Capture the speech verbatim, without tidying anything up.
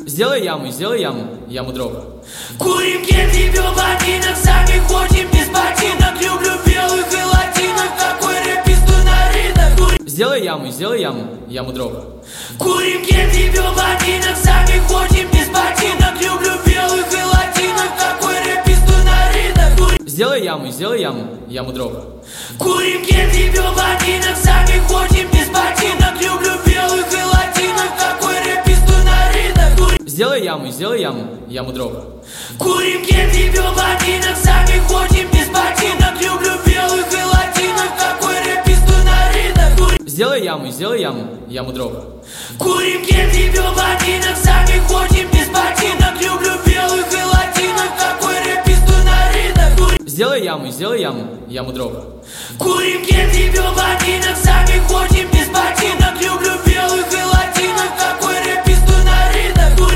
Сделай яму, сделай яму, яму дрова. Курим кепи, пьем ботинок, сами ходим без ботинок. Люблю белых и латинок, такой рэписту на рынок. Курим... Сделай яму, сделай яму, яму дрова. Курим кепи, пьем ботинок, сами ходим без ботинок. Люблю белых и латинок, такой рэписту на рынок. Курим... Сделай яму, сделай яму, яму дрова. Курим кепи, пьем ботинок, сами ходим без ботинок. Люблю белых и латинок, такой рэписту на рынок. Курим... Сделай яму, сделай яму, яму дрова. Курим кепи, пьем ботинок, сами ходим без ботинок. Люблю белых и латинок, такой рэписту на рынок. Курим... Сделай яму, сделай яму, яму дрова. Курим кепи, пьем ботинок, сами ходим без ботинок. Люблю белых и латинок, такой рэписту на рынок. Курим... Сделай яму, сделай яму, яму дрова. Курим кепи, пьем ботинок, сами ходим без ботинок. Люблю белых и латинок, такой